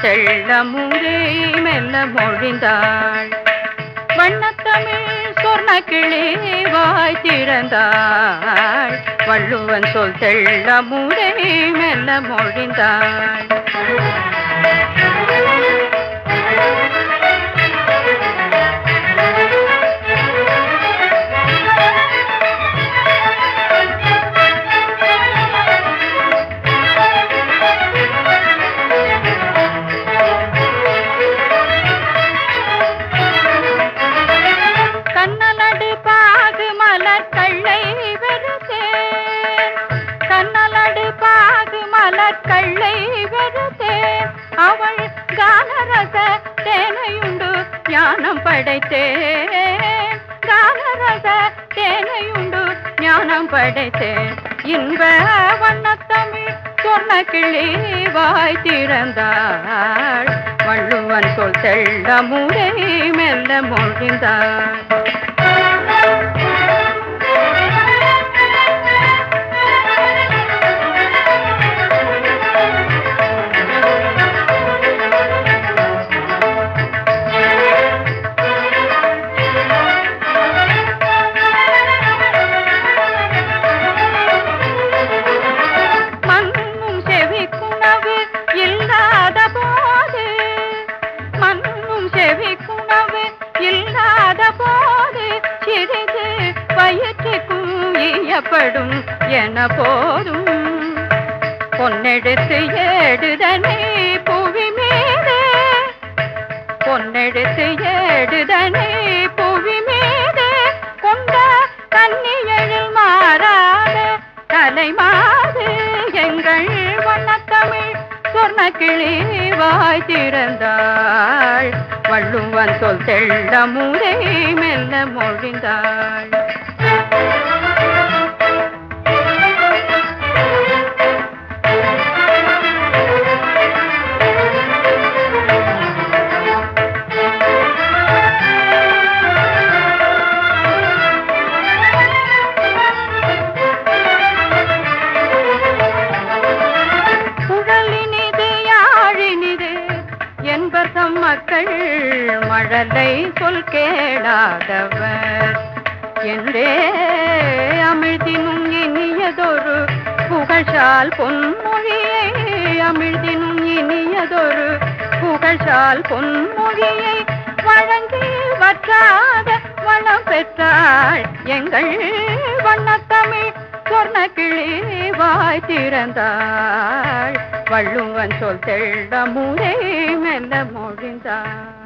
தெள்ள மூரே மெல்ல மொழிந்தாள். வண்ணத்தமிழ் சொர்ண கிளி வாய் திறந்தாள். வள்ளுவன் சொல் தெள்ள மூரே மெல்ல மொழிந்தாள். கண்ணலடு பாகு மலர் கள்ளை வெறுத்தேன். கண்ணலடு பாகு மலர் கள்ளை வெறுத்தேன். அவள் கானரச தேனையுண்டு ஞானம் படைத்தேன். கானரச தேனையுண்டு ஞானம் படைத்தேன். இன்ப வண்ணத்தமிழ் சொன்ன கிளி வாய் திறந்தாள். வள்ளுவன் சொல் தெள்ள மூரே மெல்ல மொழிந்தாள். பயிற்சிக்கும் ஈயப்படும் என போதும். பொன்னெடுத்து ஏடுதனை புவி மீது. பொன்னெடுத்து ஏடுதனை புவி மீது. கொண்ட கன்னியழில் மாறாத கலை மாது. எங்கள் வண்ணத்தமிழ் சொர்ண கிளி வாய் திறந்தாள். வள்ளுவன் சொல் தெள்ள மூரே மெல்ல மொழிந்தாள். என்பர்தம் மக்கள் மழலை சொல் கேளாதவர் என்றே அமிழ்தினும் இனியதொரு புகழ்ச்சால் பொன்மொழியை. அமிழ்தினும் இனியதொரு புகழ்ச்சால் பொன்மொழியை வழங்கி வற்றாத வளம் பெற்றாள். எங்கள் வண்ணத்தமிழ் சொர்ண கிளி வாய் திறந்தாள். வள்ளுவன் சொல் தெள்ள மூரே மெல்ல மொழிந்தாள்.